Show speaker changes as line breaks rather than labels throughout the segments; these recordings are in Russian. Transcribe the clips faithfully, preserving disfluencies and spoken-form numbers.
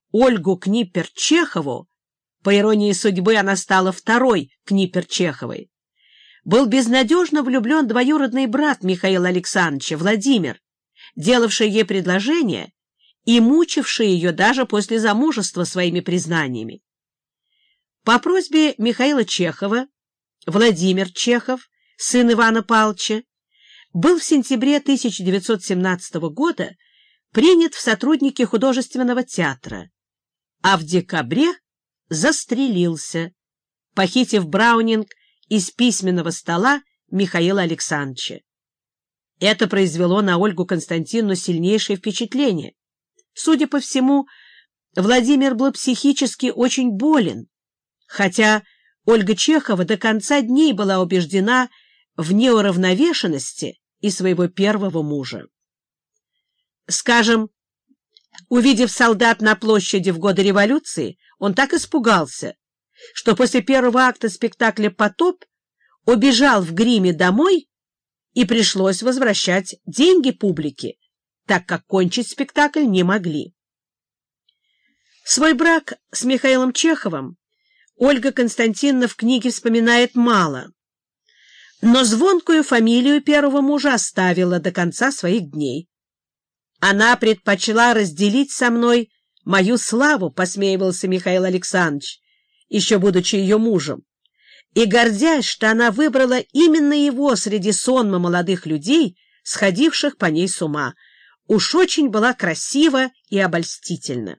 Ольгу Книпер-Чехову, по иронии судьбы она стала второй Книпер-Чеховой, был безнадежно влюблен двоюродный брат Михаила Александровича, Владимир, делавший ей предложение и мучивший ее даже после замужества своими признаниями. По просьбе Михаила Чехова Владимир Чехов, сын Ивана Павловича, был в сентябре тысяча девятьсот семнадцатого года принят в сотрудники художественного театра, а в декабре застрелился, похитив Браунинг из письменного стола Михаила Александровича. Это произвело на Ольгу Константиновну сильнейшее впечатление. Судя по всему, Владимир был психически очень болен, хотя Ольга Чехова до конца дней была убеждена в неуравновешенности и своего первого мужа. Скажем, увидев солдат на площади в годы революции, он так испугался, что после первого акта спектакля «Потоп» убежал в гриме домой, и пришлось возвращать деньги публике, так как кончить спектакль не могли. Свой брак с Михаилом Чеховым Ольга Константиновна в книге вспоминает мало, но звонкую фамилию первого мужа оставила до конца своих дней. Она предпочла разделить со мной мою славу, посмеивался Михаил Александрович, еще будучи ее мужем, и гордясь, что она выбрала именно его среди сонма молодых людей, сходивших по ней с ума. Уж очень была красива и обольстительна.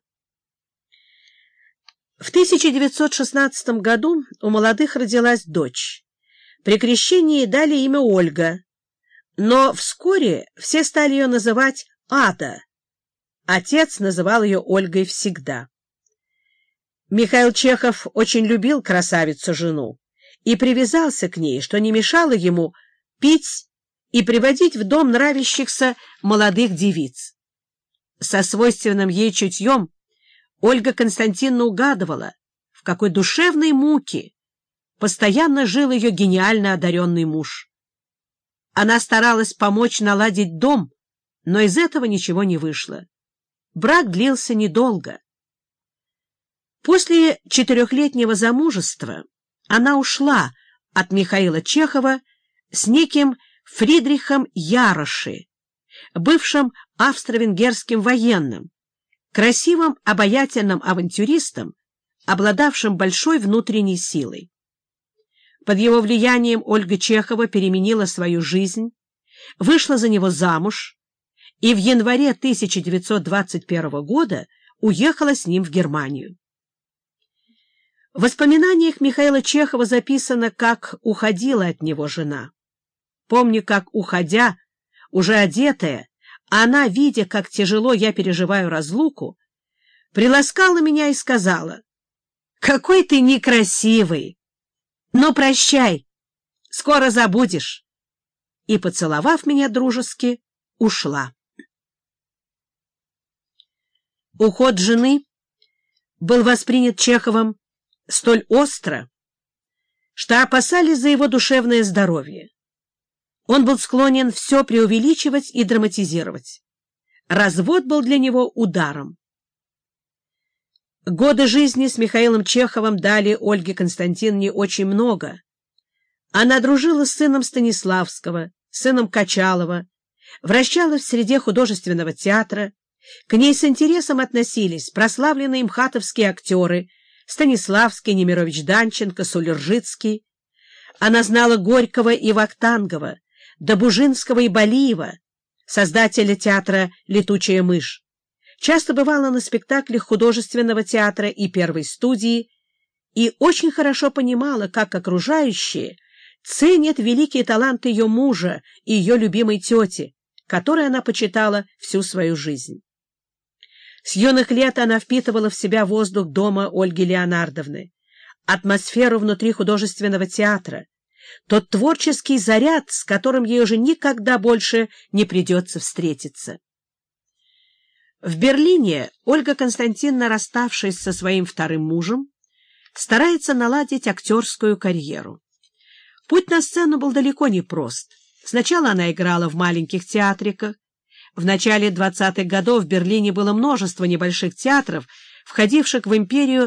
В тысяча девятьсот шестнадцатом году у молодых родилась дочь. При крещении дали имя Ольга, но вскоре все стали ее называть Ада. Отец называл ее Ольгой всегда. Михаил Чехов очень любил красавицу-жену и привязался к ней, что не мешало ему пить и приводить в дом нравящихся молодых девиц. Со свойственным ей чутьем Ольга Константиновна угадывала, в какой душевной муке постоянно жил ее гениально одаренный муж. Она старалась помочь наладить дом, но из этого ничего не вышло. Брак длился недолго. После четырехлетнего замужества она ушла от Михаила Чехова с неким Фридрихом Яроши, бывшим австро-венгерским военным, красивым, обаятельным авантюристом, обладавшим большой внутренней силой. Под его влиянием Ольга Чехова переменила свою жизнь, вышла за него замуж и в январе тысяча девятьсот двадцать первого года уехала с ним в Германию. В воспоминаниях Михаила Чехова записано, как уходила от него жена. Помню, как, уходя, уже одетая, она, видя, как тяжело я переживаю разлуку, приласкала меня и сказала: «Какой ты некрасивый! Но прощай, скоро забудешь!» И, поцеловав меня дружески, ушла. Уход жены был воспринят Чеховым столь остро, что опасались за его душевное здоровье. Он был склонен все преувеличивать и драматизировать. Развод был для него ударом. Годы жизни с Михаилом Чеховым дали Ольге Константиновне очень много. Она дружила с сыном Станиславского, сыном Качалова, вращалась в среде художественного театра. К ней с интересом относились прославленные мхатовские актеры Станиславский, Немирович Данченко, Сулержицкий. Она знала Горького и Вахтангова, Добужинского и Балиева, создателя театра «Летучая мышь». Часто бывала на спектаклях художественного театра и первой студии и очень хорошо понимала, как окружающие ценят великие таланты ее мужа и ее любимой тети, которой она почитала всю свою жизнь. С юных лет она впитывала в себя воздух дома Ольги Леонардовны, атмосферу внутри художественного театра, тот творческий заряд, с которым ей уже никогда больше не придется встретиться. В Берлине Ольга Константиновна, расставшись со своим вторым мужем, старается наладить актерскую карьеру. Путь на сцену был далеко не прост. Сначала она играла в маленьких театриках. В начале двадцатых годов в Берлине было множество небольших театров, входивших в империю